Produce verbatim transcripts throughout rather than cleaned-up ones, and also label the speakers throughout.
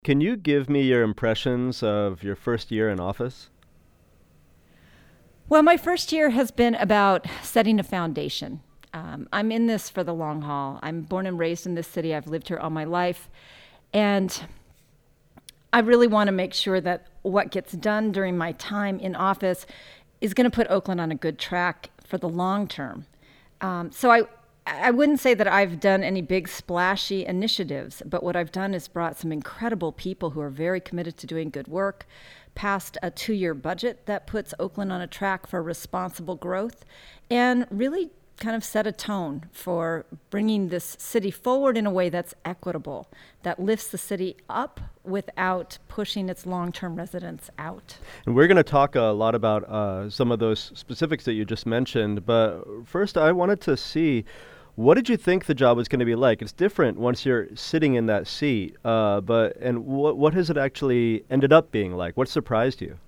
Speaker 1: Can you give me your impressions of your first year in office?
Speaker 2: Well, my first year has been about setting a foundation. Um, I'm in this for the long haul. I'm born and raised in this city. I've lived here all my life. And I really want to make sure that what gets done during my time in office is going to put Oakland on a good track for the long term. Um, so I, I wouldn't say that I've done any big splashy initiatives, but what I've done is brought some incredible people who are very committed to doing good work, passed a two-year budget that puts Oakland on a track for responsible growth, and really kind of set a tone for bringing this city forward in a way that's equitable, that lifts the city up without pushing its long-term residents out.
Speaker 1: And we're going to talk a lot about uh, some of those specifics that you just mentioned, but first I wanted to see, what did you think the job was going to be like? It's different once you're sitting in that seat, uh, but and what what has it actually ended up being like? What surprised you?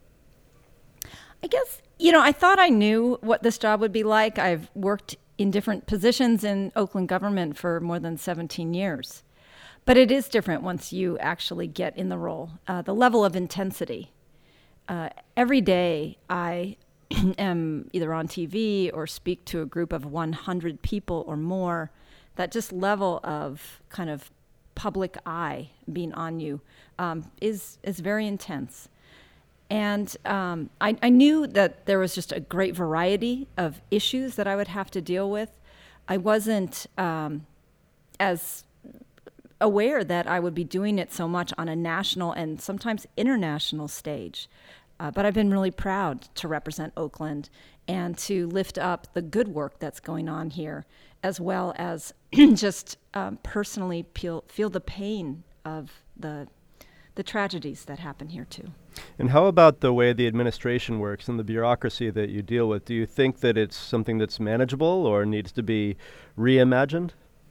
Speaker 2: I guess, you know, I thought I knew what this job would be like. I've worked in different positions in Oakland government for more than seventeen years. But it is different once you actually get in the role. Uh, the level of intensity. Uh, every day I am either on T V or speak to a group of one hundred people or more. That just level of kind of public eye being on you um, is is very intense. And um, I, I knew that there was just a great variety of issues that I would have to deal with. I wasn't um, as aware that I would be doing it so much on a national and sometimes international stage. Uh, but I've been really proud to represent Oakland and to lift up the good work that's going on here, as well as just um, personally feel, feel the pain of the the tragedies that happen here too.
Speaker 1: And how about the way the administration works and the bureaucracy that you deal with? Do you think that it's something that's manageable or needs to be reimagined?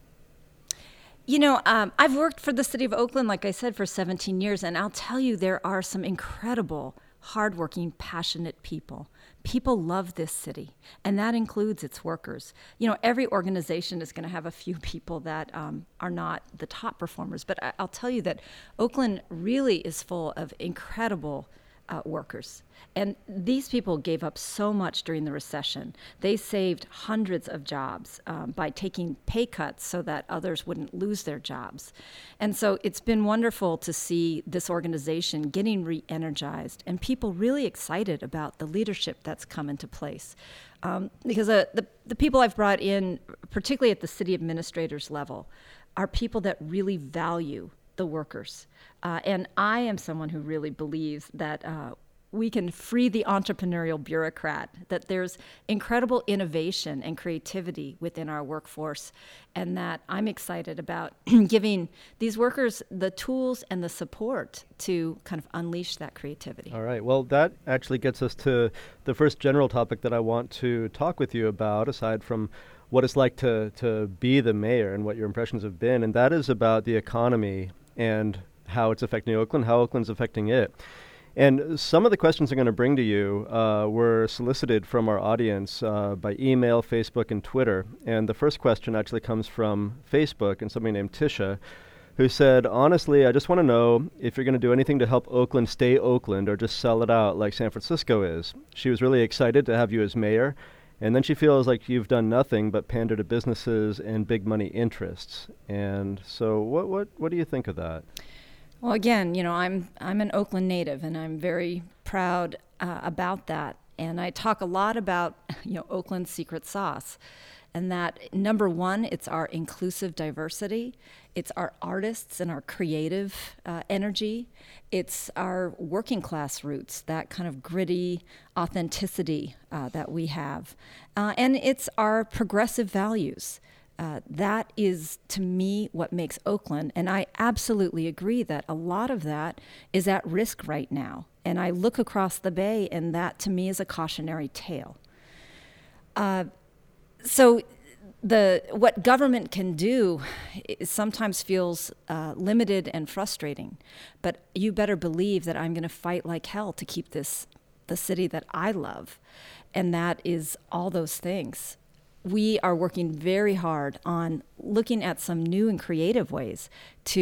Speaker 2: You know, um, I've worked for the city of Oakland, like I said, for seventeen years, and I'll tell you, there are some incredible, hardworking, passionate people. People love this city, and that includes its workers. You know, every organization is going to have a few people that um, are not the top performers, but I- I'll tell you that Oakland really is full of incredible uh, workers. And these people gave up so much during the recession. They saved hundreds of jobs um, by taking pay cuts so that others wouldn't lose their jobs. And so it's been wonderful to see this organization getting re-energized and people really excited about the leadership that's come into place. Um, because uh, the, the people I've brought in, particularly at the city administrators level, are people that really value the workers. Uh, and I am someone who really believes that uh, we can free the entrepreneurial bureaucrat, that there's incredible innovation and creativity within our workforce, and that I'm excited about giving these workers the tools and the support to kind of unleash that creativity.
Speaker 1: All right. Well, that actually gets us to the first general topic that I want to talk with you about, aside from what it's like to, to be the mayor and what your impressions have been, and that is about the economy and how it's affecting Oakland, how Oakland's affecting it. And some of the questions I'm going to bring to you uh, were solicited from our audience uh, by email, Facebook, and Twitter. And the first question actually comes from Facebook and somebody named Tisha, who said, honestly, I just want to know if you're going to do anything to help Oakland stay Oakland or just sell it out like San Francisco is. She was really excited to have you as mayor. And then she feels like you've done nothing but pander to businesses and big money interests. And so what what what do you think of that?
Speaker 2: Well, again, you know, I'm I'm an Oakland native, and I'm very proud uh, about that. And I talk a lot about, you know, Oakland's secret sauce, and that number one, it's our inclusive diversity, it's our artists and our creative uh, energy, it's our working class roots, that kind of gritty authenticity uh, that we have, uh, and it's our progressive values. Uh, that is, to me, what makes Oakland. And I absolutely agree that a lot of that is at risk right now. And I look across the bay, and that, to me, is a cautionary tale. Uh, so the what government can do is sometimes feels uh, limited and frustrating. But you better believe that I'm going to fight like hell to keep this the city that I love. And that is all those things. We are working very hard on looking at some new and creative ways to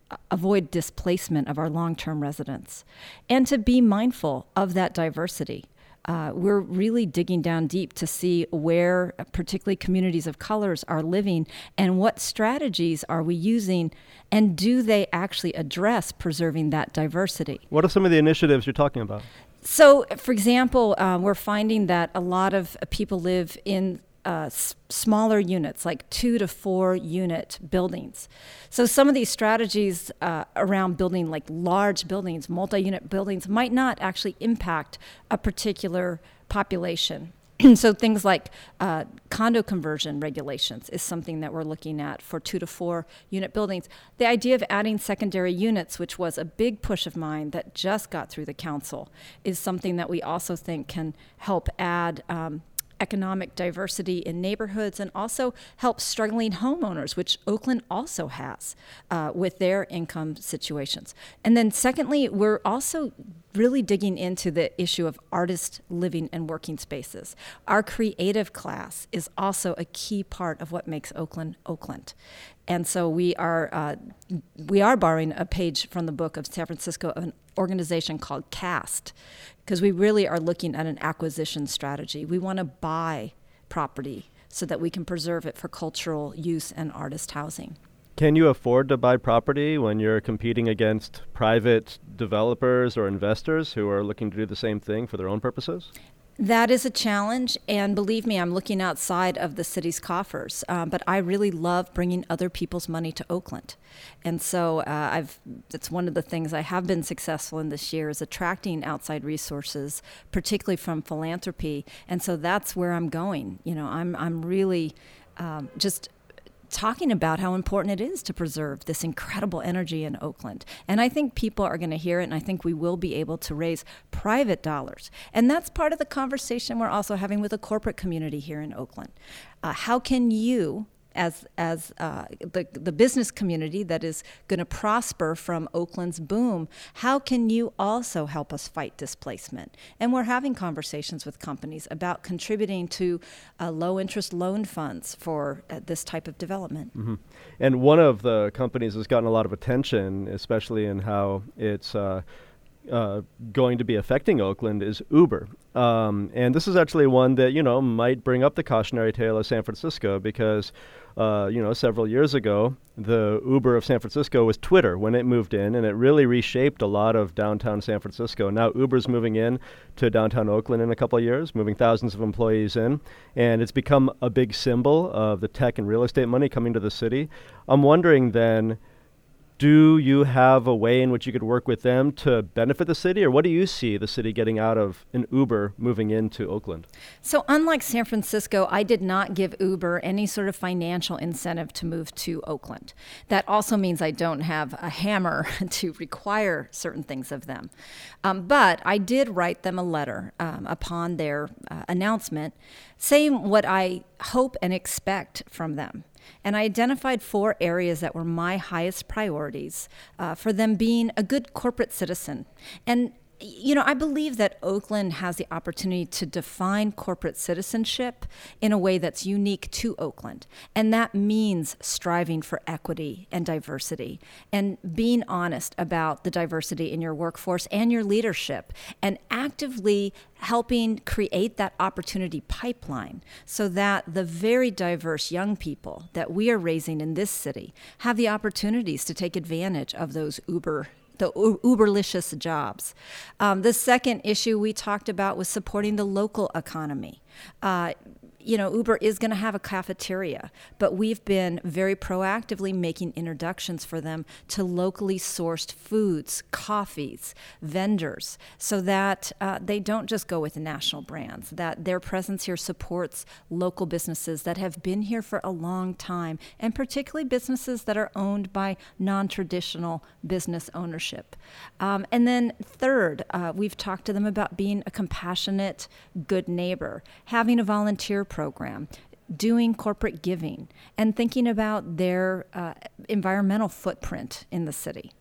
Speaker 2: avoid displacement of our long-term residents, and to be mindful of that diversity. Uh, we're really digging down deep to see where particularly communities of colors are living and what strategies are we using, and do they actually address preserving that diversity?
Speaker 1: What are some of the initiatives you're talking about?
Speaker 2: So, for example, uh, we're finding that a lot of people live in uh, s- smaller units, like two to four unit buildings. So some of these strategies uh, around building like large buildings, multi-unit buildings, might not actually impact a particular population. So things like uh, condo conversion regulations is something that we're looking at for two to four unit buildings. The idea of adding secondary units, which was a big push of mine that just got through the council, is something that we also think can help add um, economic diversity in neighborhoods and also help struggling homeowners, which Oakland also has uh, with their income situations. And then secondly, we're also really digging into the issue of artist living and working spaces. Our creative class is also a key part of what makes Oakland Oakland. And so we are uh, we are borrowing a page from the book of San Francisco of an organization called CAST, because we really are looking at an acquisition strategy. We want to buy property so that we can preserve it for cultural use and artist housing.
Speaker 1: Can you afford to buy property when you're competing against private developers or investors who are looking to do the same thing for their own purposes?
Speaker 2: That is a challenge, and believe me, I'm looking outside of the city's coffers. Um, but I really love bringing other people's money to Oakland, and so uh, I've. That's one of the things I have been successful in this year is attracting outside resources, particularly from philanthropy. And so that's where I'm going. You know, I'm I'm really um, just. talking about how important it is to preserve this incredible energy in Oakland. And I think people are going to hear it, and I think we will be able to raise private dollars. And that's part of the conversation we're also having with the corporate community here in Oakland. Uh, how can you, as as uh, the, the business community that is going to prosper from Oakland's boom, how can you also help us fight displacement? And we're having conversations with companies about contributing to uh, low-interest loan funds for uh, this type of development.
Speaker 1: Mm-hmm. And one of the companies has gotten a lot of attention, especially in how it's uh, uh, going to be affecting Oakland, is Uber. Um, and this is actually one that, you know, might bring up the cautionary tale of San Francisco because, uh, you know, several years ago, the Uber of San Francisco was Twitter when it moved in, and it really reshaped a lot of downtown San Francisco. Now Uber's moving in to downtown Oakland in a couple of years, moving thousands of employees in, and it's become a big symbol of the tech and real estate money coming to the city. I'm wondering then, do you have a way in which you could work with them to benefit the city, or what do you see the city getting out of an Uber moving into Oakland?
Speaker 2: So unlike San Francisco, I did not give Uber any sort of financial incentive to move to Oakland. That also means I don't have a hammer to require certain things of them. Um, but I did write them a letter um, upon their uh, announcement saying what I hope and expect from them. And I identified four areas that were my highest priorities uh, for them being a good corporate citizen. And, you know, I believe that Oakland has the opportunity to define corporate citizenship in a way that's unique to Oakland. And that means striving for equity and diversity and being honest about the diversity in your workforce and your leadership and actively helping create that opportunity pipeline so that the very diverse young people that we are raising in this city have the opportunities to take advantage of those Uber the Uberlicious jobs. Um, the second issue we talked about was supporting the local economy. Uh, you know, Uber is going to have a cafeteria, but we've been very proactively making introductions for them to locally sourced foods, coffees, vendors, so that uh, they don't just go with the national brands, that their presence here supports local businesses that have been here for a long time, and particularly businesses that are owned by non-traditional business ownership. Um, and then third, uh, we've talked to them about being a compassionate, good neighbor, having a volunteer program, doing corporate giving, and thinking about their uh, environmental footprint in the city.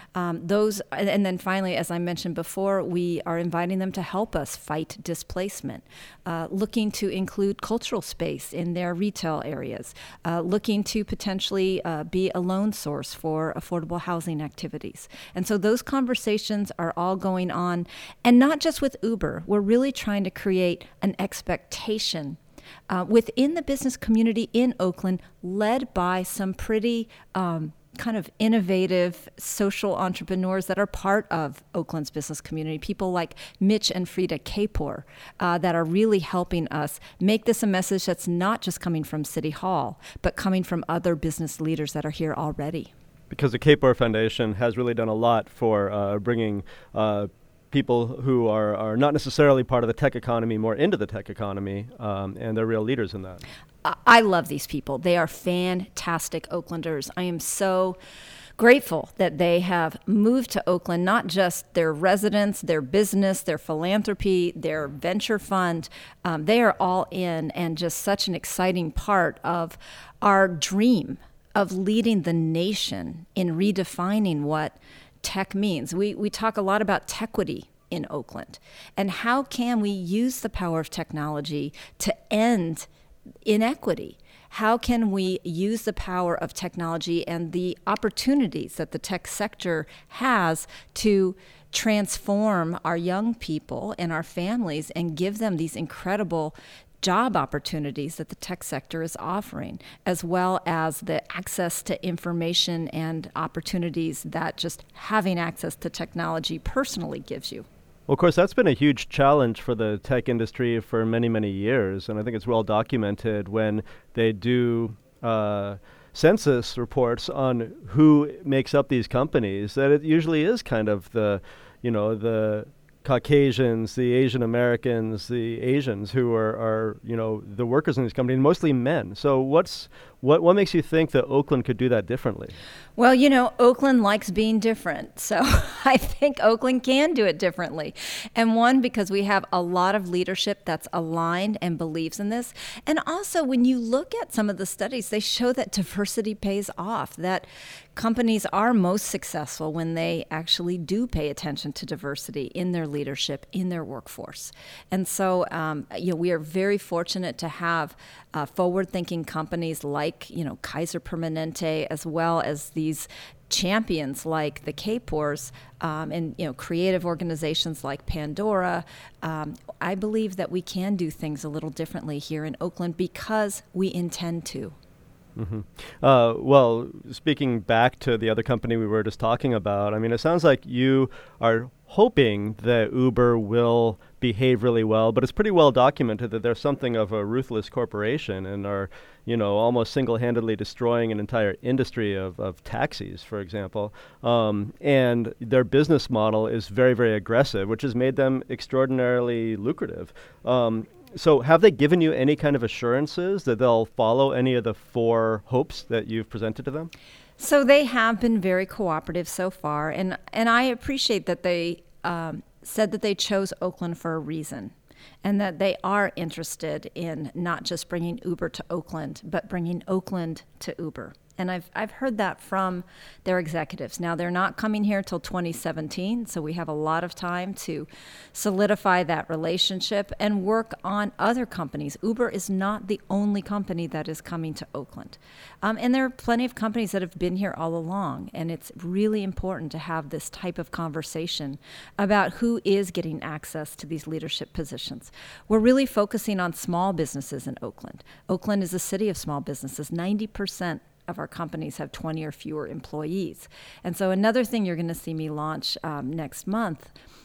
Speaker 2: Um, those, and, and then finally, as I mentioned before, we are inviting them to help us fight displacement, uh, looking to include cultural space in their retail areas, uh, looking to potentially uh, be a loan source for affordable housing activities. And so those conversations are all going on, and not just with Uber. We're really trying to create an expectation uh, within the business community in Oakland, led by some pretty um, kind of innovative social entrepreneurs that are part of Oakland's business community, people like Mitch and Frida Kapor, uh, that are really helping us make this a message that's not just coming from City Hall, but coming from other business leaders that are here already.
Speaker 1: Because the Kapor Foundation has really done a lot for uh, bringing uh, people who are, are not necessarily part of the tech economy more into the tech economy, um, and they're real leaders in that.
Speaker 2: I love these people. They are fantastic Oaklanders. I am so grateful that they have moved to Oakland, not just their residents, their business, their philanthropy, their venture fund. Um, they are all in, and just such an exciting part of our dream of leading the nation in redefining what tech means. We we talk a lot about tequity in Oakland, and how can we use the power of technology to end inequity? How can we use the power of technology and the opportunities that the tech sector has to transform our young people and our families and give them these incredible job opportunities that the tech sector is offering, as well as the access to information and opportunities that just having access to technology personally gives you?
Speaker 1: Well, of course, that's been a huge challenge for the tech industry for many, many years. And I think it's well documented when they do uh, census reports on who makes up these companies, that it usually is kind of the, you know, the Caucasians, the Asian Americans, the Asians who are, are, you know, the workers in these companies, mostly men. So what's what what makes you think that Oakland could do that differently?
Speaker 2: Well, you know, Oakland likes being different. So I think Oakland can do it differently. And one, because we have a lot of leadership that's aligned and believes in this. And also, when you look at some of the studies, they show that diversity pays off, that companies are most successful when they actually do pay attention to diversity in their leadership, in their workforce. And so, um, you know, we are very fortunate to have uh, forward-thinking companies like, you know, Kaiser Permanente, as well as these champions like the Kapors, um, and, you know, creative organizations like Pandora. Um, I believe that we can do things a little differently here in Oakland because we intend to.
Speaker 1: Mm-hmm. Uh, well, speaking back to the other company we were just talking about, I mean, it sounds like you are hoping that Uber will behave really well, but it's pretty well documented that they're something of a ruthless corporation and are, you know, almost single-handedly destroying an entire industry of, of taxis, for example. Um, and their business model is very, very aggressive, which has made them extraordinarily lucrative. Um, So have they given you any kind of assurances that they'll follow any of the four hopes that you've presented to them?
Speaker 2: So they have been very cooperative so far, and, and I appreciate that they um, said that they chose Oakland for a reason, and that they are interested in not just bringing Uber to Oakland, but bringing Oakland to Uber. And I've I've heard that from their executives. Now, they're not coming here till twenty seventeen, so we have a lot of time to solidify that relationship and work on other companies. Uber is not the only company that is coming to Oakland. Um, and there are plenty of companies that have been here all along, and it's really important to have this type of conversation about who is getting access to these leadership positions. We're really focusing on small businesses in Oakland. Oakland is a city of small businesses. ninety percent of our companies have twenty or fewer employees. And so another thing you're going to see me launch um, next month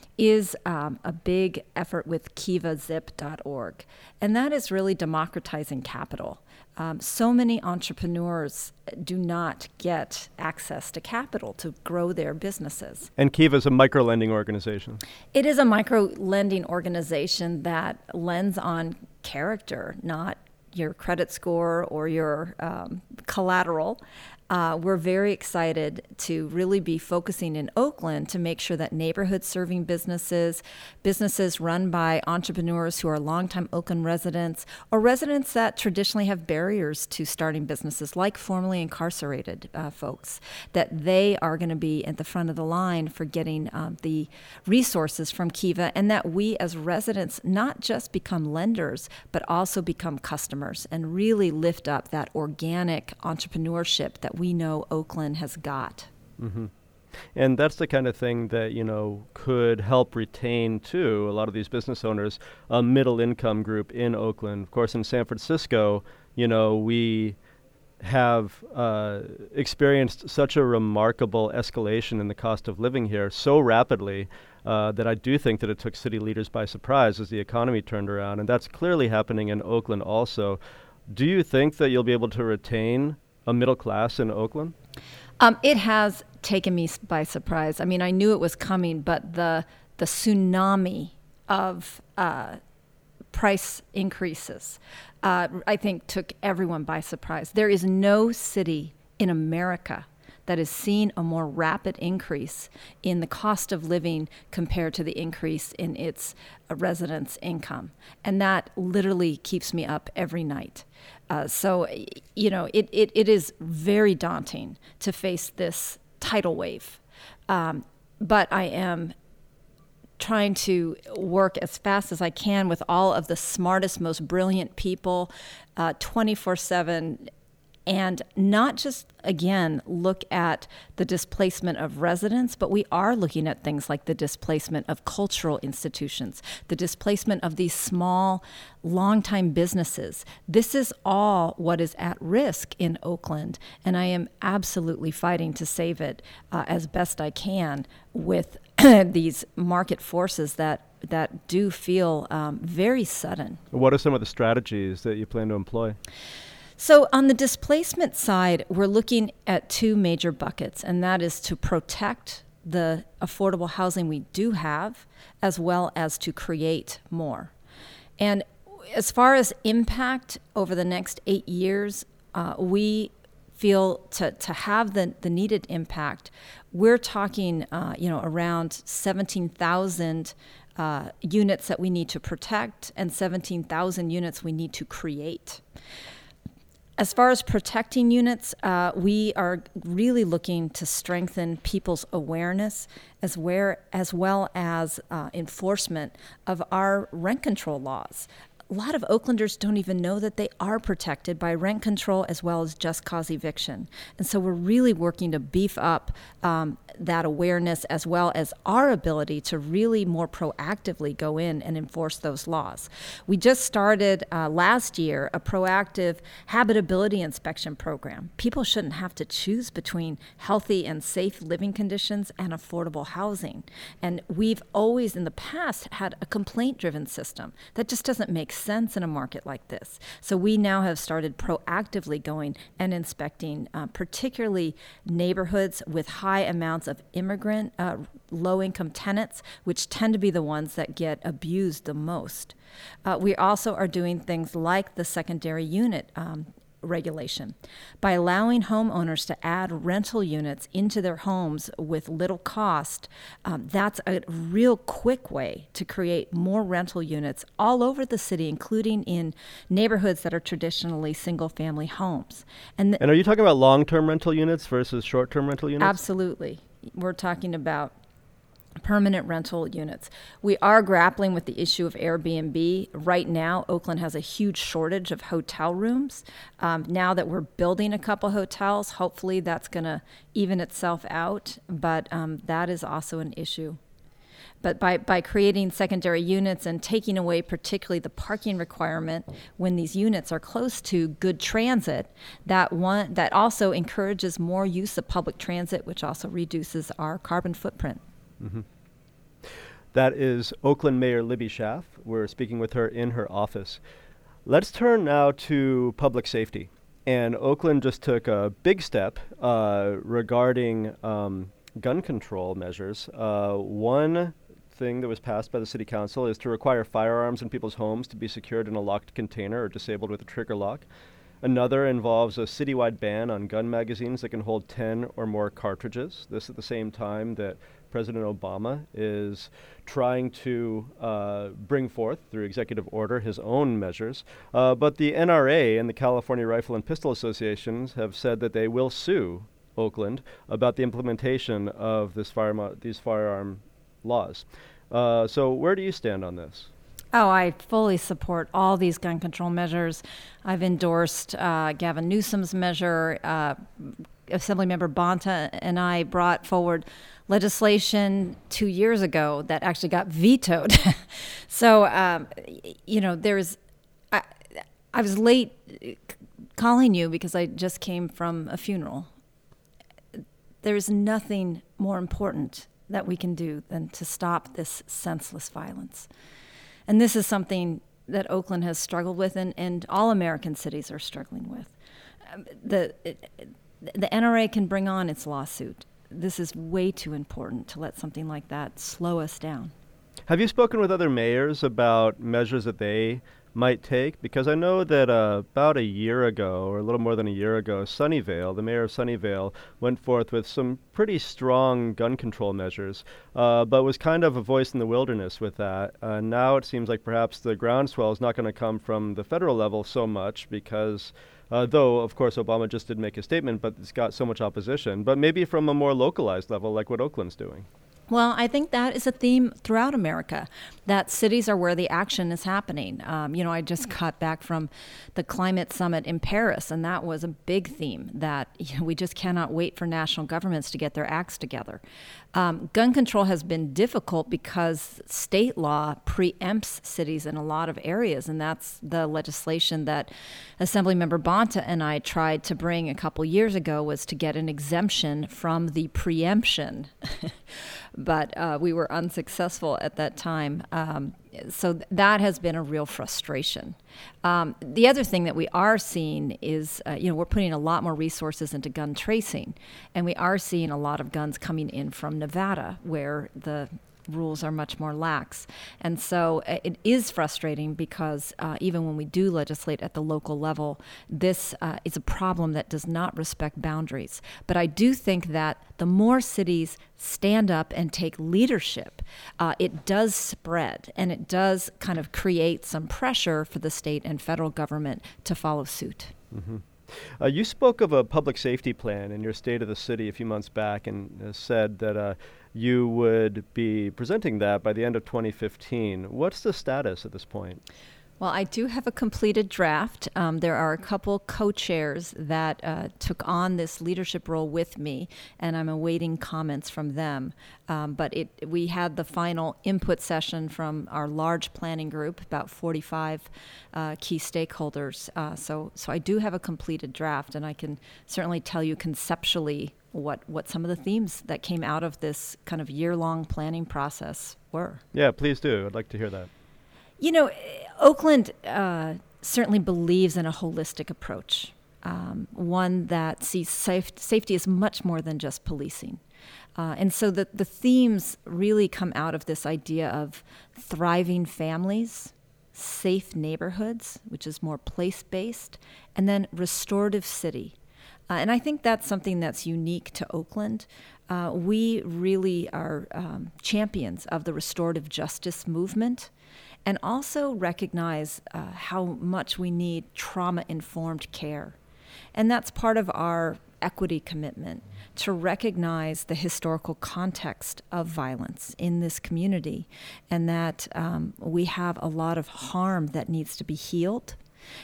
Speaker 2: is um, a big effort with kiva zip dot org. And that is really democratizing capital. Um, so many entrepreneurs do not get access to capital to grow their businesses.
Speaker 1: And Kiva is a micro-lending organization.
Speaker 2: It is a micro-lending organization that lends on character, not your credit score or your um, collateral. Uh, we're very excited to really be focusing in Oakland to make sure that neighborhood-serving businesses, businesses run by entrepreneurs who are longtime Oakland residents, or residents that traditionally have barriers to starting businesses, like formerly incarcerated uh, folks, that they are going to be at the front of the line for getting um, the resources from Kiva, and that we as residents not just become lenders, but also become customers and really lift up that organic entrepreneurship that we know Oakland has got.
Speaker 1: Mm-hmm. And that's the kind of thing that, you know, could help retain, too, a lot of these business owners, a middle income group in Oakland. Of course, in San Francisco, you know, we have uh, experienced such a remarkable escalation in the cost of living here so rapidly uh, that I do think that it took city leaders by surprise as the economy turned around. And that's clearly happening in Oakland also. Do you think that you'll be able to retain a middle class in Oakland?
Speaker 2: Um, it has taken me by surprise. I mean, I knew it was coming, but the the tsunami of uh, price increases, uh, I think, took everyone by surprise. There is no city in America that has seen a more rapid increase in the cost of living compared to the increase in its uh, residents' income. And that literally keeps me up every night. Uh, so, you know, it, it, it is very daunting to face this tidal wave. Um, but I am trying to work as fast as I can with all of the smartest, most brilliant people, uh, twenty-four seven, and not just, again, look at the displacement of residents, but we are looking at things like the displacement of cultural institutions, the displacement of these small, longtime businesses. This is all what is at risk in Oakland, and I am absolutely fighting to save it uh, as best I can with these market forces that that do feel um, very sudden.
Speaker 1: What are some of the strategies that you plan to employ?
Speaker 2: So on the displacement side, we're looking at two major buckets, and that is to protect the affordable housing we do have, as well as to create more. And as far as impact over the next eight years, uh, we feel to, to have the, the needed impact, we're talking uh, you know, around seventeen thousand uh, units that we need to protect and seventeen thousand units we need to create. As far as protecting units, uh, we are really looking to strengthen people's awareness as, where, as well as uh, enforcement of our rent control laws. A lot of Oaklanders don't even know that they are protected by rent control as well as just cause eviction. And so we're really working to beef up um, that awareness as well as our ability to really more proactively go in and enforce those laws. We just started uh, last year a proactive habitability inspection program. People shouldn't have to choose between healthy and safe living conditions and affordable housing. And we've always in the past had a complaint-driven system. That just doesn't make sense in a market like this. So we now have started proactively going and inspecting uh, particularly neighborhoods with high amounts of immigrant, uh, low-income tenants, which tend to be the ones that get abused the most. Uh, we also are doing things like the secondary unit um, regulation. By allowing homeowners to add rental units into their homes with little cost, um, that's a real quick way to create more rental units all over the city, including in neighborhoods that are traditionally single-family homes. And, th-
Speaker 1: and are you talking about long-term rental units versus short-term rental units?
Speaker 2: Absolutely. We're talking about permanent rental units. We are grappling with the issue of Airbnb. Right now, Oakland has a huge shortage of hotel rooms. Um, now that we're building a couple hotels, hopefully that's going to even itself out, but um, that is also an issue. But by, by creating secondary units and taking away particularly the parking requirement when these units are close to good transit, that one that also encourages more use of public transit, which also reduces our carbon footprint.
Speaker 1: Mm-hmm. That is Oakland Mayor Libby Schaaf. We're speaking with her in her office. Let's turn now to public safety. And Oakland just took a big step uh, regarding um, gun control measures. Uh, one thing that was passed by the City Council is to require firearms in people's homes to be secured in a locked container or disabled with a trigger lock. Another involves a citywide ban on gun magazines that can hold ten or more cartridges. This at the same time that President Obama is trying to uh, bring forth, through executive order, his own measures. Uh, but the N R A and the California Rifle and Pistol Associations have said that they will sue Oakland about the implementation of this firearm, these firearm laws. Uh, so where do you stand on this?
Speaker 2: Oh, I fully support all these gun control measures. I've endorsed uh, Gavin Newsom's measure. Uh, Assemblymember Bonta and I brought forward legislation two years ago that actually got vetoed. so, um, you know, there's, I, I was late calling you because I just came from a funeral. There's nothing more important that we can do than to stop this senseless violence. And this is something that Oakland has struggled with, and, and all American cities are struggling with. Um, the, it, the N R A can bring on its lawsuit. This is way too important to let something like that slow us down.
Speaker 1: Have you spoken with other mayors about measures that they might take? Because I know that uh, about a year ago, or a little more than a year ago, Sunnyvale, the mayor of Sunnyvale, went forth with some pretty strong gun control measures, uh, but was kind of a voice in the wilderness with that. Uh, now it seems like perhaps the groundswell is not going to come from the federal level so much because Uh, though, of course, Obama just did make a statement, but it's got so much opposition. But maybe from a more localized level, like what Oakland's doing.
Speaker 2: Well, I think that is a theme throughout America, that cities are where the action is happening. Um, you know, I just got back from the climate summit in Paris, and that was a big theme, that you know, we just cannot wait for national governments to get their acts together. Um, gun control has been difficult because state law preempts cities in a lot of areas, and that's the legislation that Assemblymember Bonta and I tried to bring a couple years ago, was to get an exemption from the preemption. But uh, we were unsuccessful at that time. Um, so th- that has been a real frustration. Um, the other thing that we are seeing is, uh, you know, we're putting a lot more resources into gun tracing, and we are seeing a lot of guns coming in from Nevada, where the rules are much more lax. And so uh, it is frustrating because uh, even when we do legislate at the local level, this uh, is a problem that does not respect boundaries. But I do think that the more cities stand up and take leadership, uh, it does spread, and it does kind of create some pressure for the state and federal government to follow suit.
Speaker 1: Mm-hmm. Uh, you spoke of a public safety plan in your State of the City a few months back, and uh, said that uh, you would be presenting that by the end of twenty fifteen. What's the status at this point?
Speaker 2: Well, I do have a completed draft. Um, there are a couple co-chairs that uh, took on this leadership role with me, and I'm awaiting comments from them. Um, but it, we had the final input session from our large planning group, about forty-five uh, key stakeholders. Uh, so, so I do have a completed draft, and I can certainly tell you conceptually what, what some of the themes that came out of this kind of year-long planning process were.
Speaker 1: Yeah, please do. I'd like to hear that.
Speaker 2: You know, Oakland uh, certainly believes in a holistic approach, um, one that sees safe, safety as much more than just policing. Uh, and so the, the themes really come out of this idea of thriving families, safe neighborhoods, which is more place-based, and then restorative city. Uh, and I think that's something that's unique to Oakland. Uh, we really are um, champions of the restorative justice movement, and also recognize uh, how much we need trauma-informed care. And that's part of our equity commitment, to recognize the historical context of violence in this community, and that um, we have a lot of harm that needs to be healed,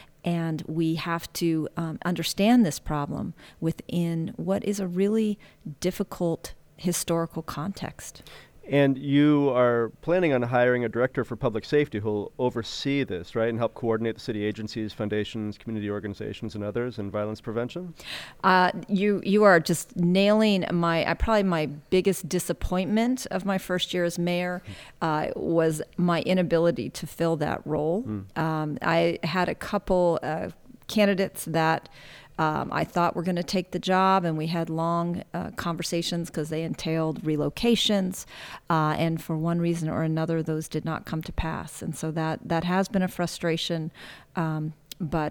Speaker 2: and we have to um, understand this problem within what is a really difficult historical context.
Speaker 1: And you are planning on hiring a director for public safety who will oversee this, right, and help coordinate the city agencies, foundations, community organizations, and others in violence prevention?
Speaker 2: Uh, you you are just nailing my, uh, probably my biggest disappointment of my first year as mayor uh, was my inability to fill that role. Mm. Um, I had a couple uh, candidates that Um, I thought were going to take the job, and we had long uh, conversations because they entailed relocations, uh, and for one reason or another, those did not come to pass. And so that, that has been a frustration, um, but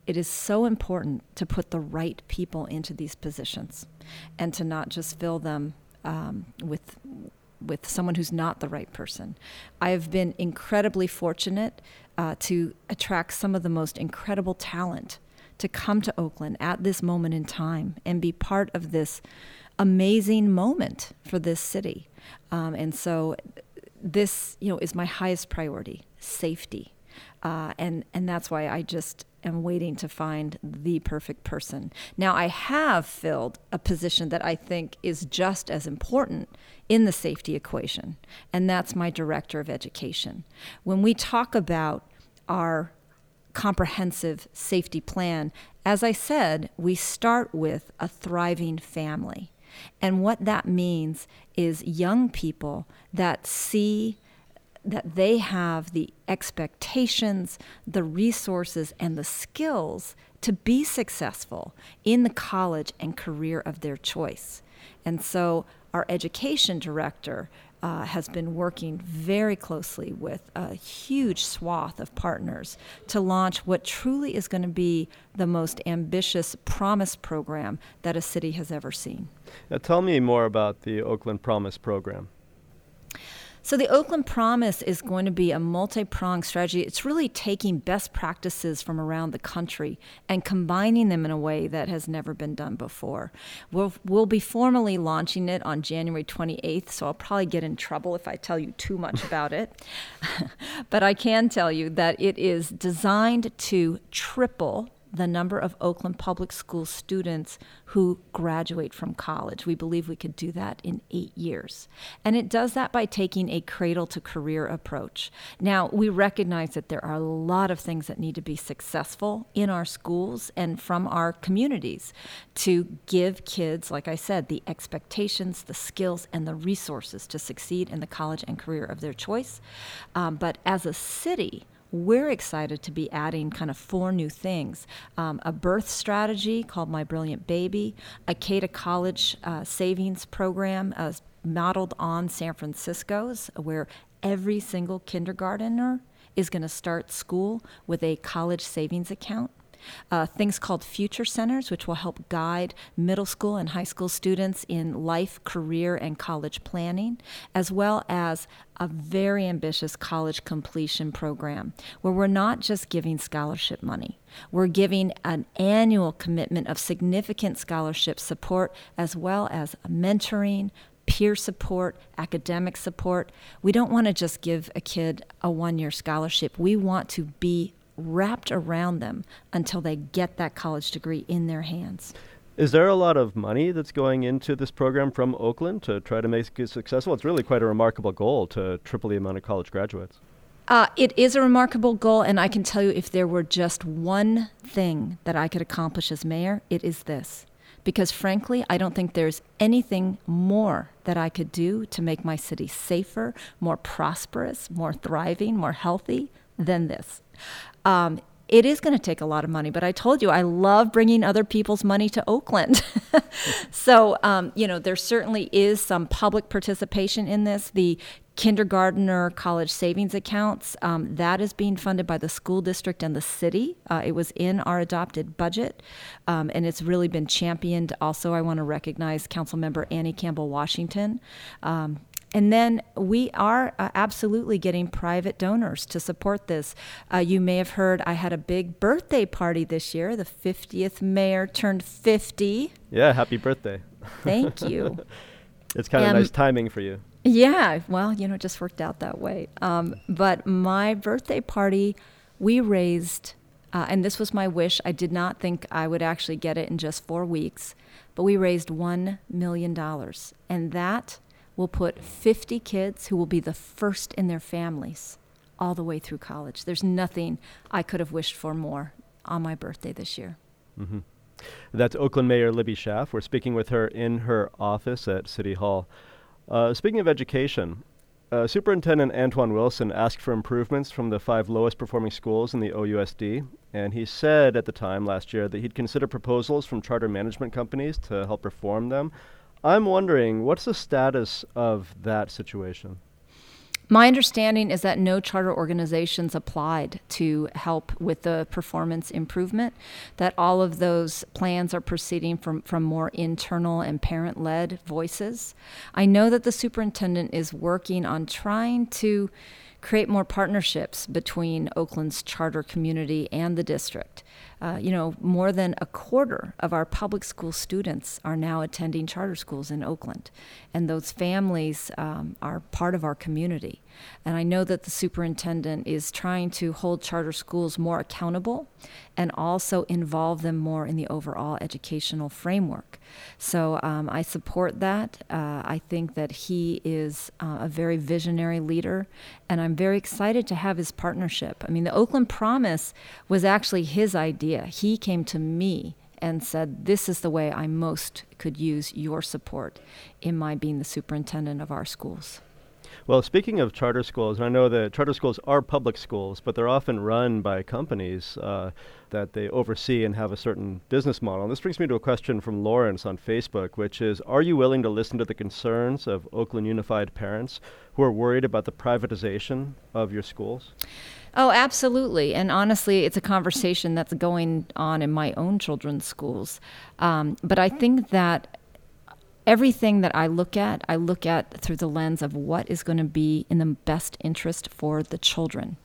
Speaker 2: it is so important to put the right people into these positions and to not just fill them um, with with someone who's not the right person. I have been incredibly fortunate uh, to attract some of the most incredible talent to come to Oakland at this moment in time and be part of this amazing moment for this city. Um, and so this, you know, is my highest priority, safety. Uh, and, and that's why I just am waiting to find the perfect person. Now, I have filled a position that I think is just as important in the safety equation, and that's my director of education. When we talk about our comprehensive safety plan, as I said, we start with a thriving family. And what that means is young people that see that they have the expectations, the resources, and the skills to be successful in the college and career of their choice. And so our education director uh, has been working very closely with a huge swath of partners to launch what truly is going to be the most ambitious Promise program that a city has ever seen.
Speaker 1: Now tell me more about the Oakland Promise program.
Speaker 2: So the Oakland Promise is going to be a multi-pronged strategy. It's really taking best practices from around the country and combining them in a way that has never been done before. We'll, we'll be formally launching it on January twenty-eighth, so I'll probably get in trouble if I tell you too much about it. But I can tell you that it is designed to triple the number of Oakland Public School students who graduate from college. We believe we could do that in eight years. And it does that by taking a cradle-to-career approach. Now, we recognize that there are a lot of things that need to be successful in our schools and from our communities to give kids, like I said, the expectations, the skills, and the resources to succeed in the college and career of their choice. Um, but as a city, we're excited to be adding kind of four new things. Um, a birth strategy called My Brilliant Baby, a K to College uh, savings program uh, modeled on San Francisco's, where every single kindergartner is going to start school with a college savings account. Uh, things called Future Centers, which will help guide middle school and high school students in life, career, and college planning, as well as a very ambitious college completion program where we're not just giving scholarship money. We're giving an annual commitment of significant scholarship support as well as mentoring, peer support, academic support. We don't want to just give a kid a one-year scholarship. We want to be wrapped around them until they get that college degree in their hands.
Speaker 1: Is there a lot of money that's going into this program from Oakland to try to make it successful? It's really quite a remarkable goal to triple the amount of college graduates.
Speaker 2: Uh, it is a remarkable goal, and I can tell you if there were just one thing that I could accomplish as mayor, it is this. Because frankly, I don't think there's anything more that I could do to make my city safer, more prosperous, more thriving, more healthy than this. Um, it is going to take a lot of money, but I told you I love bringing other people's money to Oakland. So, um, you know, there certainly is some public participation in this. The kindergartner college savings accounts, um, that is being funded by the school district and the city. Uh, it was in our adopted budget, um, and it's really been championed. Also, I want to recognize Councilmember Annie Campbell-Washington. Um, And then we are uh, absolutely getting private donors to support this. Uh, you may have heard I had a big birthday party this year. The fiftieth mayor turned fifty.
Speaker 1: Yeah, happy birthday.
Speaker 2: Thank you.
Speaker 1: It's kind of
Speaker 2: Um,
Speaker 1: nice timing for you.
Speaker 2: Yeah, well, you know, it just worked out that way. Um, but my birthday party, we raised, uh, and this was my wish. I did not think I would actually get it in just four weeks, but we raised one million dollars. And that will put fifty kids who will be the first in their families all the way through college. There's nothing I could have wished for more on my birthday this year.
Speaker 1: Mm-hmm. That's Oakland Mayor Libby Schaaf. We're speaking with her in her office at City Hall. Uh, speaking of education, uh, Superintendent Antoine Wilson asked for improvements from the five lowest performing schools in the O U S D, and he said at the time last year that he'd consider proposals from charter management companies to help reform them. I'm wondering, what's the status of that situation?
Speaker 2: My understanding is that no charter organizations applied to help with the performance improvement, that all of those plans are proceeding from, from more internal and parent-led voices. I know that the superintendent is working on trying to create more partnerships between Oakland's charter community and the district. Uh, you know, more than a quarter of our public school students are now attending charter schools in Oakland, and those families um, are part of our community. And I know that the superintendent is trying to hold charter schools more accountable and also involve them more in the overall educational framework. So um, I support that. Uh, I think that he is uh, a very visionary leader, and I'm very excited to have his partnership. I mean, the Oakland Promise was actually his idea. He came to me and said, this is the way I most could use your support in my being the superintendent of our schools.
Speaker 1: Well, speaking of charter schools, I know that charter schools are public schools, but they're often run by companies uh, that they oversee and have a certain business model. And this brings me to a question from Lawrence on Facebook, which is, are you willing to listen to the concerns of Oakland Unified parents who are worried about the privatization of your schools?
Speaker 2: Oh, absolutely. And honestly, it's a conversation that's going on in my own children's schools. Um, but I think that everything that I look at, I look at through the lens of what is going to be in the best interest for the children.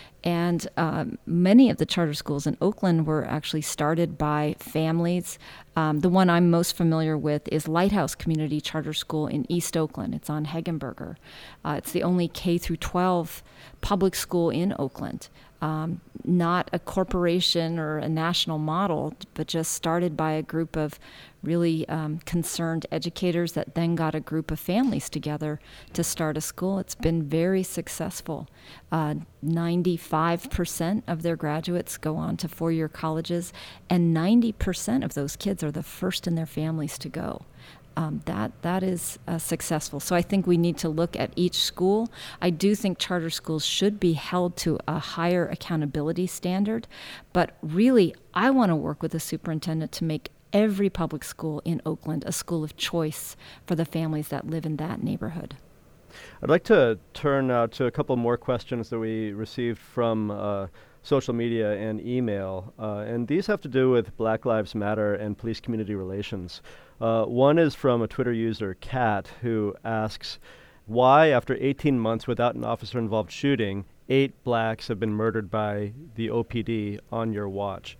Speaker 2: And um, many of the charter schools in Oakland were actually started by families. Um, the one I'm most familiar with is Lighthouse Community Charter School in East Oakland. It's on Hegenberger. Uh, it's the only K through twelve public school in Oakland. Um, not a corporation or a national model, but just started by a group of really um, concerned educators that then got a group of families together to start a school. It's been very successful. Uh, ninety-five percent of their graduates go on to four-year colleges, and ninety percent of those kids are the first in their families to go. Um, that that is uh, successful. So I think we need to look at each school. I do think charter schools should be held to a higher accountability standard, but really I want to work with the superintendent to make every public school in Oakland a school of choice for the families that live in that neighborhood.
Speaker 1: I'd like to turn now to a couple more questions that we received from uh, social media and email, uh, and these have to do with Black Lives Matter and police community relations. Uh, one is from a Twitter user, Kat, who asks, why, after eighteen months without an officer-involved shooting, eight blacks have been murdered by the O P D on your watch?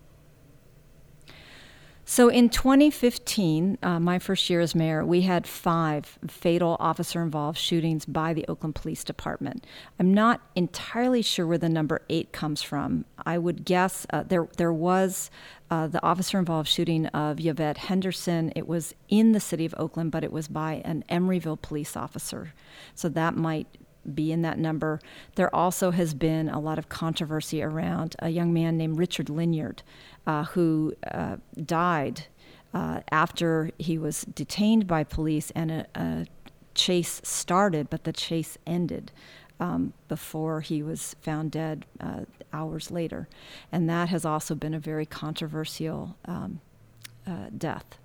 Speaker 2: So in twenty fifteen, uh, my first year as mayor, we had five fatal officer-involved shootings by the Oakland Police Department. I'm not entirely sure where the number eight comes from. I would guess uh, there there was uh, the officer-involved shooting of Yvette Henderson. It was in the city of Oakland, but it was by an Emeryville police officer. So that might be in that number. There also has been a lot of controversy around a young man named Richard Linyard, uh, who uh, died uh, after he was detained by police and a, a chase started, but the chase ended um, before he was found dead uh, hours later. And that has also been a very controversial um, uh, death.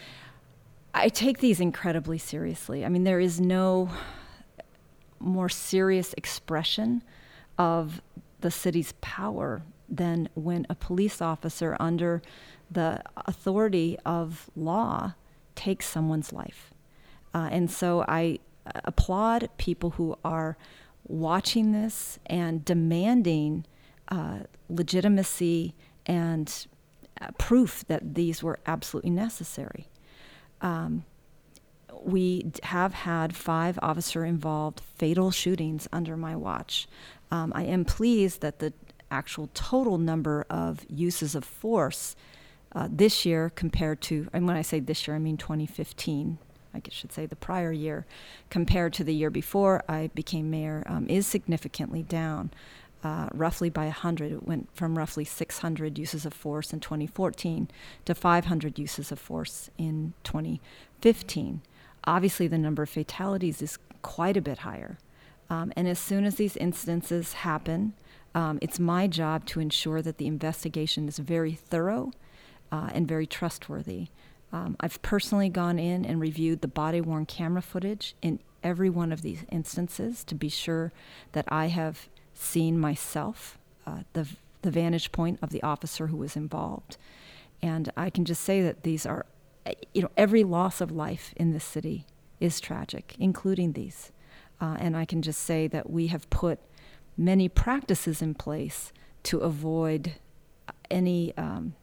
Speaker 2: I take these incredibly seriously. I mean, there is no more serious expression of the city's power than when a police officer under the authority of law takes someone's life. Uh, and so I applaud people who are watching this and demanding uh, legitimacy and uh, proof that these were absolutely necessary. Um, We have had five officer-involved fatal shootings under my watch. Um, I am pleased that the actual total number of uses of force uh, this year compared to, and when I say this year, I mean twenty fifteen, I should say the prior year, compared to the year before I became mayor, um, is significantly down, uh, roughly by one hundred. It went from roughly six hundred uses of force in twenty fourteen to five hundred uses of force in twenty fifteen. Obviously, the number of fatalities is quite a bit higher. Um, and as soon as these incidences happen, um, it's my job to ensure that the investigation is very thorough uh, and very trustworthy. Um, I've personally gone in and reviewed the body-worn camera footage in every one of these instances to be sure that I have seen myself, uh, the the vantage point of the officer who was involved. And I can just say that these are, you know, every loss of life in this city is tragic, including these. Uh, and I can just say that we have put many practices in place to avoid any um,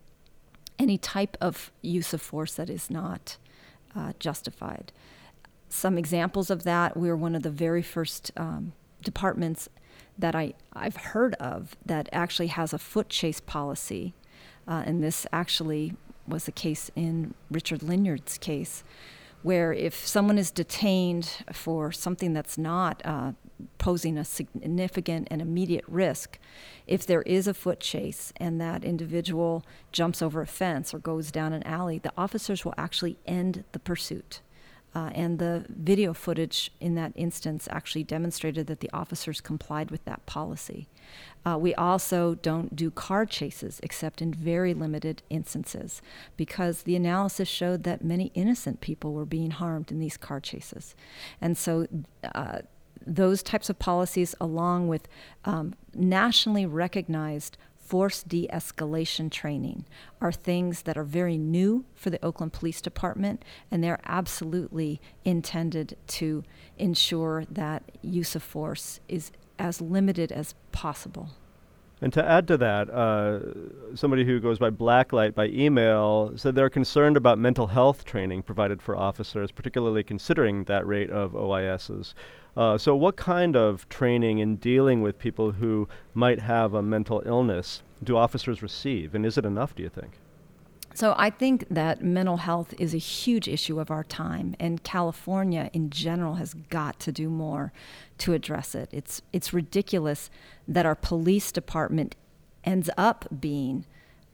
Speaker 2: any type of use of force that is not uh, justified. Some examples of that, we're one of the very first um, departments that I, I've heard of that actually has a foot chase policy. Uh, and this actually was the case in Richard Lanyard's case, where if someone is detained for something that's not uh, posing a significant and immediate risk, if there is a foot chase and that individual jumps over a fence or goes down an alley, the officers will actually end the pursuit. Uh, and the video footage in that instance actually demonstrated that the officers complied with that policy. Uh, we also don't do car chases except in very limited instances because the analysis showed that many innocent people were being harmed in these car chases. And so uh, those types of policies, along with um, nationally recognized force de-escalation training, are things that are very new for the Oakland Police Department, and they're absolutely intended to ensure that use of force is as limited as possible.
Speaker 1: And to add to that, uh, somebody who goes by Blacklight by email said they're concerned about mental health training provided for officers, particularly considering that rate of O I Ss. Uh, so what kind of training in dealing with people who might have a mental illness do officers receive? And is it enough, do you think?
Speaker 2: So I think that mental health is a huge issue of our time, and California in general has got to do more to address it. It's it's ridiculous that our police department ends up being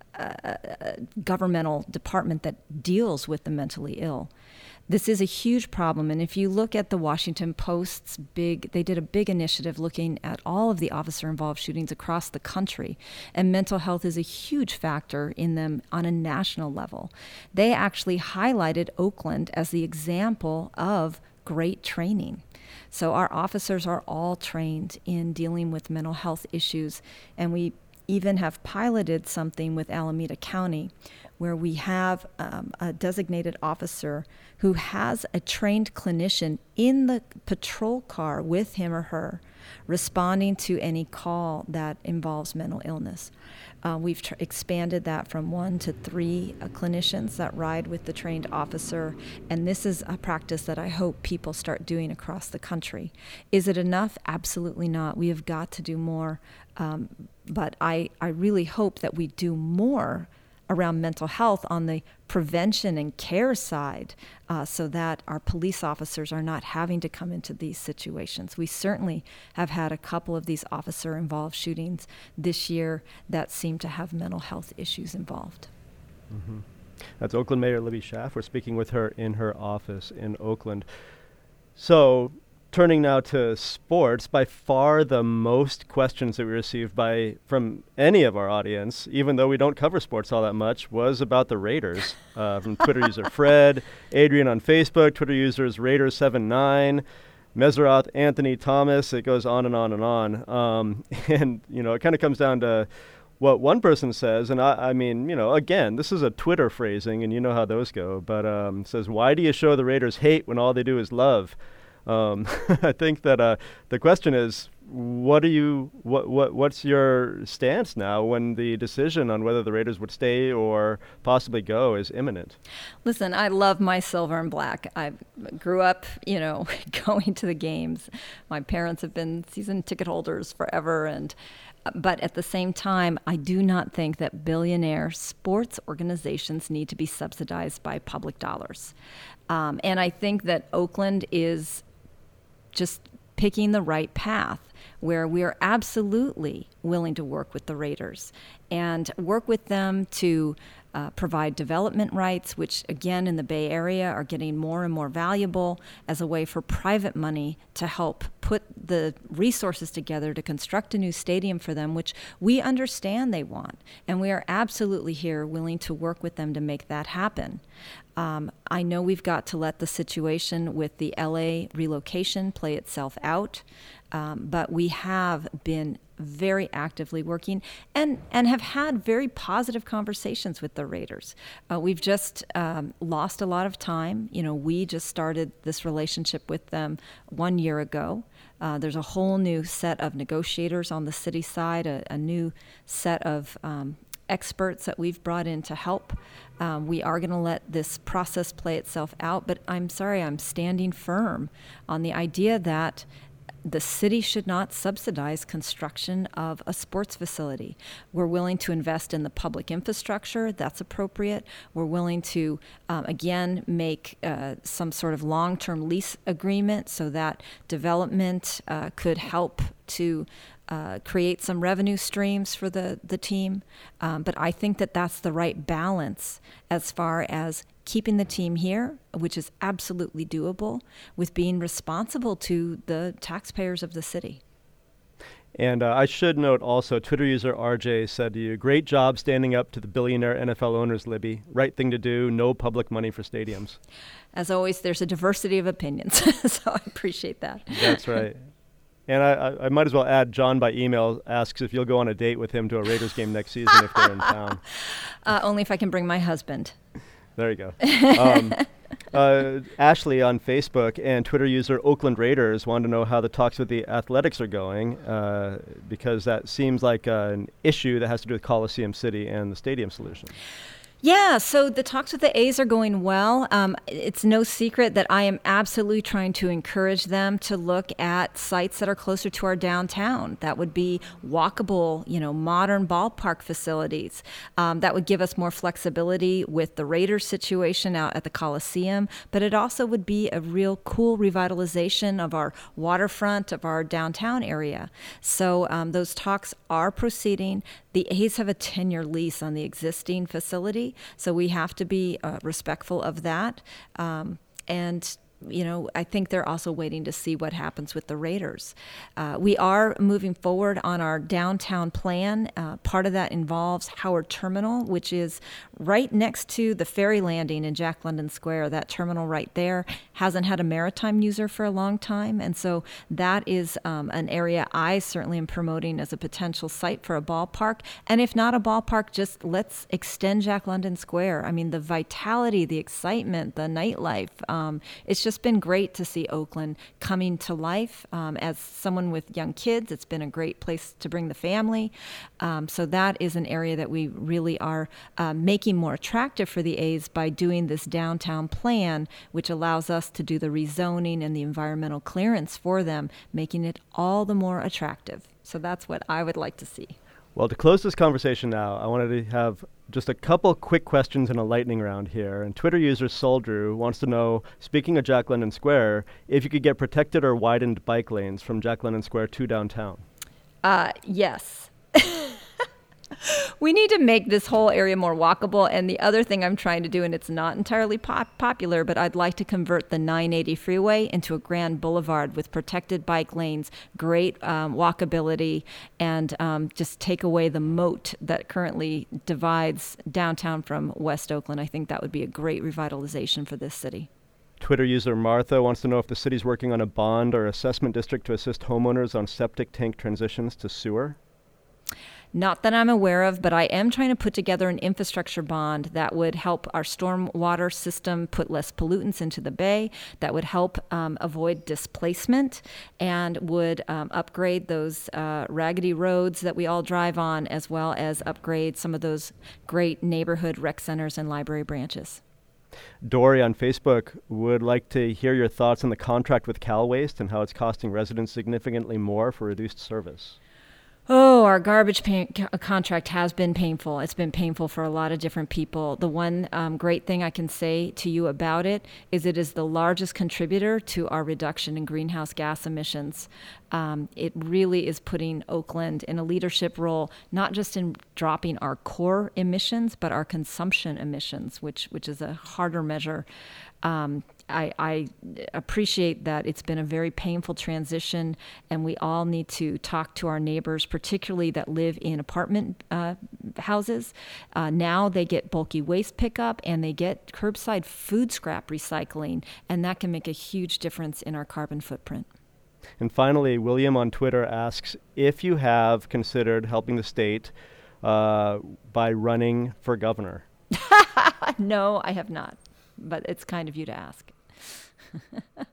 Speaker 2: a, a governmental department that deals with the mentally ill. This is a huge problem, and if you look at the Washington Post's big, they did a big initiative looking at all of the officer-involved shootings across the country, and mental health is a huge factor in them on a national level. They actually highlighted Oakland as the example of great training. So our officers are all trained in dealing with mental health issues, and we even have piloted something with Alameda County where we have um, a designated officer who has a trained clinician in the patrol car with him or her, responding to any call that involves mental illness. Uh, we've tr- expanded that from one to three uh, clinicians that ride with the trained officer, and this is a practice that I hope people start doing across the country. Is it enough? Absolutely not. We have got to do more, um, but I, I really hope that we do more around mental health on the prevention and care side uh, so that our police officers are not having to come into these situations. We certainly have had a couple of these officer-involved shootings this year that seem to have mental health issues involved.
Speaker 1: Mm-hmm. That's Oakland Mayor Libby Schaaf. We're speaking with her in her office in Oakland. So, turning now to sports, by far the most questions that we received by from any of our audience, even though we don't cover sports all that much, was about the Raiders. Uh, from Twitter user Fred, Adrian on Facebook, Twitter users Raiders seven nine, Meserath, Anthony Thomas. It goes on and on and on. Um, and, you know, it kind of comes down to what one person says, and I, I mean, you know, again, this is a Twitter phrasing, and you know how those go, but um, says, why do you show the Raiders hate when all they do is love? Um, I think that uh, the question is, what do you, what, what, what's your stance now when the decision on whether the Raiders would stay or possibly go is imminent?
Speaker 2: Listen, I love my silver and black. I grew up, you know, going to the games. My parents have been season ticket holders forever, and but at the same time, I do not think that billionaire sports organizations need to be subsidized by public dollars. Um, and I think that Oakland is just picking the right path where we are absolutely willing to work with the Raiders and work with them to uh, provide development rights, which again in the Bay Area are getting more and more valuable as a way for private money to help put the resources together to construct a new stadium for them, which we understand they want. And we are absolutely here willing to work with them to make that happen. Um, I know we've got to let the situation with the L A relocation play itself out, um, but we have been very actively working and, and have had very positive conversations with the Raiders. Uh, we've just um, lost a lot of time. You know, we just started this relationship with them one year ago. Uh, there's a whole new set of negotiators on the city side, a, a new set of um, experts that we've brought in to help. Um, we are going to let this process play itself out, but I'm sorry, I'm standing firm on the idea that the city should not subsidize construction of a sports facility. We're willing to invest in the public infrastructure, that's appropriate. We're willing to, um, again, make uh, some sort of long-term lease agreement so that development uh, could help to uh, create some revenue streams for the, the team. Um, but I think that that's the right balance as far as keeping the team here, which is absolutely doable, with being responsible to the taxpayers of the city.
Speaker 1: And uh, I should note also, Twitter user R J said to you, great job standing up to the billionaire N F L owners, Libby. Right thing to do, no public money for stadiums.
Speaker 2: As always, there's a diversity of opinions, so I appreciate that.
Speaker 1: That's right. And I, I, I might as well add, John by email asks if you'll go on a date with him to a Raiders game next season if they're in town.
Speaker 2: Uh, only if I can bring my husband.
Speaker 1: There you go. Um, uh, Ashley on Facebook and Twitter user Oakland Raiders wanted to know how the talks with the Athletics are going, uh, because that seems like uh, an issue that has to do with Coliseum City and the stadium solution.
Speaker 2: Yeah, so the talks with the A's are going well. Um, it's no secret that I am absolutely trying to encourage them to look at sites that are closer to our downtown. That would be walkable, you know, modern ballpark facilities. Um, that would give us more flexibility with the Raiders situation out at the Coliseum, but it also would be a real cool revitalization of our waterfront, of our downtown area. So um, those talks are proceeding. The A's have a ten-year lease on the existing facility, so we have to be uh, respectful of that. Um, and you know, I think they're also waiting to see what happens with the Raiders. Uh, we are moving forward on our downtown plan. Uh, part of that involves Howard Terminal, which is right next to the ferry landing in Jack London Square. That terminal right there hasn't had a maritime user for a long time, and so that is um, an area I certainly am promoting as a potential site for a ballpark. And if not a ballpark, just let's extend Jack London Square. I mean, the vitality, the excitement, the nightlife, um, it's just It's been great to see Oakland coming to life. Um, as someone with young kids, it's been a great place to bring the family. Um, so that is an area that we really are uh, making more attractive for the A's by doing this downtown plan, which allows us to do the rezoning and the environmental clearance for them, making it all the more attractive. So that's what I would like to see.
Speaker 1: Well, to close this conversation now, I wanted to have just a couple quick questions in a lightning round here. And Twitter user Soldrew wants to know, speaking of Jack London Square, if you could get protected or widened bike lanes from Jack London Square to downtown.
Speaker 2: Uh, yes. We need to make this whole area more walkable. And the other thing I'm trying to do, and it's not entirely pop- popular, but I'd like to convert the nine eighty freeway into a grand boulevard with protected bike lanes, great um, walkability, and um, just take away the moat that currently divides downtown from West Oakland. I think that would be a great revitalization for this city.
Speaker 1: Twitter user Martha wants to know if the city's working on a bond or assessment district to assist homeowners on septic tank transitions to sewer.
Speaker 2: Not that I'm aware of, but I am trying to put together an infrastructure bond that would help our stormwater system put less pollutants into the bay, that would help um, avoid displacement, and would um, upgrade those uh, raggedy roads that we all drive on, as well as upgrade some of those great neighborhood rec centers and library branches.
Speaker 1: Dory on Facebook would like to hear your thoughts on the contract with Cal Waste and how it's costing residents significantly more for reduced service.
Speaker 2: Oh, our garbage pay- contract has been painful. It's been painful for a lot of different people. The one um, great thing I can say to you about it is it is the largest contributor to our reduction in greenhouse gas emissions. Um, it really is putting Oakland in a leadership role, not just in dropping our core emissions, but our consumption emissions, which which is a harder measure. Um, I, I appreciate that it's been a very painful transition, and we all need to talk to our neighbors, particularly that live in apartment uh, houses. Uh, now they get bulky waste pickup and they get curbside food scrap recycling, and that can make a huge difference in our carbon footprint.
Speaker 1: And finally, William on Twitter asks if you have considered helping the state uh, by running for governor.
Speaker 2: No, I have not, but it's kind of you to ask.